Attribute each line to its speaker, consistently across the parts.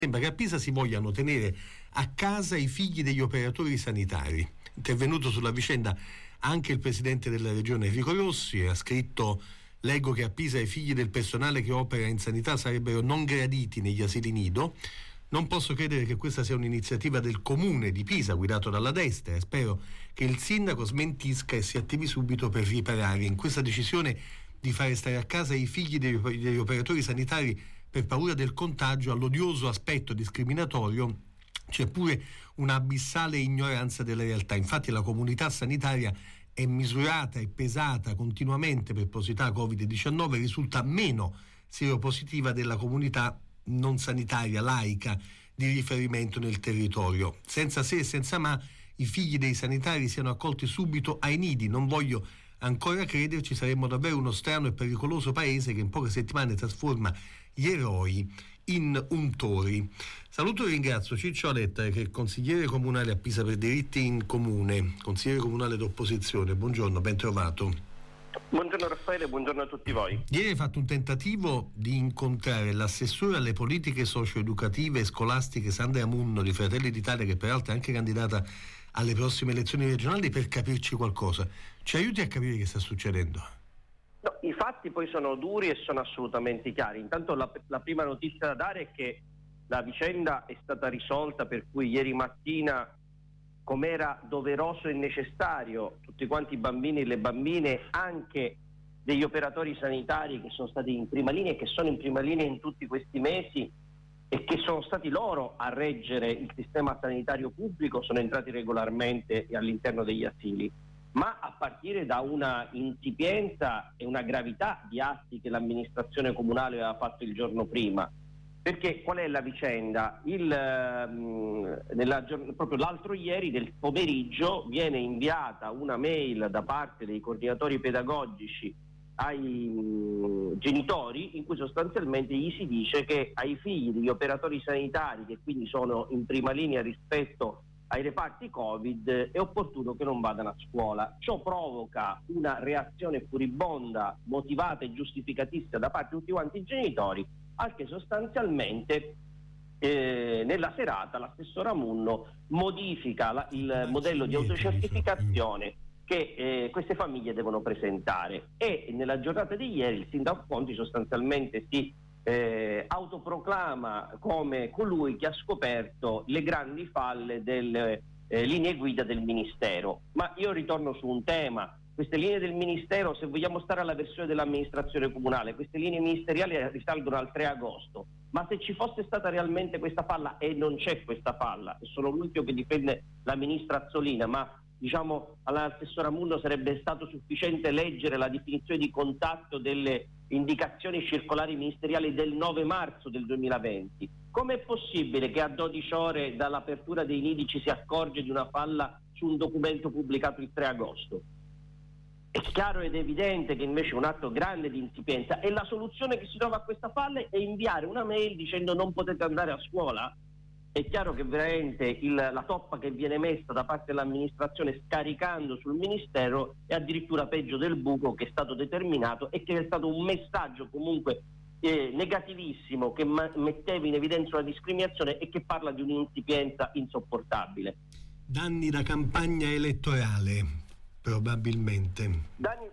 Speaker 1: Sembra che a Pisa si vogliano tenere a casa i figli degli operatori sanitari. Intervenuto sulla vicenda anche il presidente della regione Enrico Rossi, ha scritto: leggo che a Pisa i figli del personale che opera in sanità sarebbero non graditi negli asili nido. Non posso credere che questa sia un'iniziativa del comune di Pisa guidato dalla destra, e spero che il sindaco smentisca e si attivi subito per riparare. In questa decisione di fare stare a casa i figli degli operatori sanitari per paura del contagio, all'odioso aspetto discriminatorio c'è pure un'abissale ignoranza della realtà. Infatti la comunità sanitaria è misurata e pesata continuamente per positività Covid-19, risulta meno seropositiva della comunità non sanitaria laica di riferimento nel territorio. Senza se e senza ma i figli dei sanitari siano accolti subito ai nidi. Non voglio ancora crederci, saremmo davvero uno strano e pericoloso paese che in poche settimane trasforma gli eroi in untori. Saluto e ringrazio Ciccio Aletta, che è consigliere comunale a Pisa per diritti in comune, consigliere comunale d'opposizione. Buongiorno, ben trovato.
Speaker 2: Buongiorno Raffaele, buongiorno a tutti voi.
Speaker 1: Ieri hai fatto un tentativo di incontrare l'assessore alle politiche socio-educative e scolastiche Sandra Munno di Fratelli d'Italia, che peraltro è anche candidata alle prossime elezioni regionali, per capirci qualcosa. Ci aiuti a capire che sta succedendo?
Speaker 2: No, i fatti poi sono duri e sono assolutamente chiari. Intanto la prima notizia da dare è che la vicenda è stata risolta, per cui ieri mattina, come era doveroso e necessario, tutti quanti i bambini e le bambine, anche degli operatori sanitari che sono stati in prima linea e che sono in prima linea in tutti questi mesi e che sono stati loro a reggere il sistema sanitario pubblico, sono entrati regolarmente all'interno degli asili, ma a partire da una insipienza e una gravità di atti che l'amministrazione comunale aveva fatto il giorno prima. Perché qual è la vicenda? Proprio l'altro ieri del pomeriggio viene inviata una mail da parte dei coordinatori pedagogici ai genitori, in cui sostanzialmente gli si dice che ai figli degli operatori sanitari, che quindi sono in prima linea rispetto ai reparti Covid, è opportuno che non vadano a scuola. Ciò provoca una reazione furibonda, motivata e giustificatissima da parte di tutti quanti i genitori, al che sostanzialmente nella serata l'assessora Munno modifica il modello di autocertificazione che queste famiglie devono presentare, e nella giornata di ieri il sindaco Conti sostanzialmente si autoproclama come colui che ha scoperto le grandi falle delle linee guida del Ministero. Ma io ritorno su un tema: queste linee del Ministero, se vogliamo stare alla versione dell'amministrazione comunale, queste linee ministeriali risalgono al 3 agosto, ma se ci fosse stata realmente questa falla, e non c'è questa falla, e sono l'ultimo che difende la ministra Azzolina, ma diciamo all'assessora Munno sarebbe stato sufficiente leggere la definizione di contatto delle indicazioni circolari ministeriali del 9 marzo del 2020. Com'è possibile che a 12 ore dall'apertura dei nidi ci si accorge di una falla su un documento pubblicato il 3 agosto? È chiaro ed evidente che invece è un atto grande di insipienza, e la soluzione che si trova a questa falla è inviare una mail dicendo non potete andare a scuola. È chiaro che veramente la toppa che viene messa da parte dell'amministrazione scaricando sul Ministero è addirittura peggio del buco che è stato determinato, e che è stato un messaggio comunque negativissimo, che metteva in evidenza una discriminazione e che parla di un'insipienza insopportabile.
Speaker 1: Danni da campagna elettorale, probabilmente.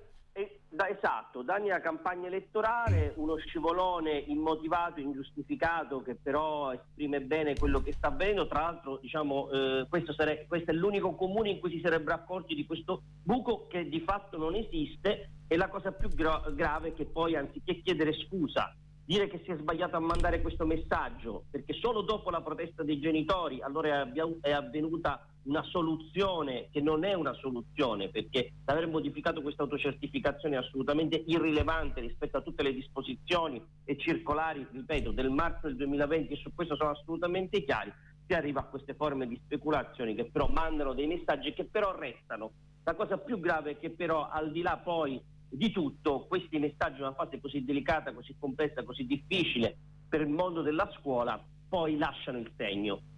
Speaker 2: Esatto, danni alla campagna elettorale, uno scivolone immotivato, ingiustificato, che però esprime bene quello che sta avvenendo. Tra l'altro, diciamo, questo è l'unico comune in cui si sarebbero accorti di questo buco, che di fatto non esiste, e la cosa più grave è che poi, anziché chiedere scusa, dire che si è sbagliato a mandare questo messaggio, perché solo dopo la protesta dei genitori allora è avvenuta una soluzione che non è una soluzione, perché aver modificato questa autocertificazione è assolutamente irrilevante rispetto a tutte le disposizioni e circolari, ripeto, del marzo del 2020, e su questo sono assolutamente chiari. Si arriva a queste forme di speculazioni che però mandano dei messaggi che però restano. La cosa più grave è che però, al di là poi di tutto, questi messaggi in una fase così delicata, così complessa, così difficile per il mondo della scuola, poi lasciano il segno.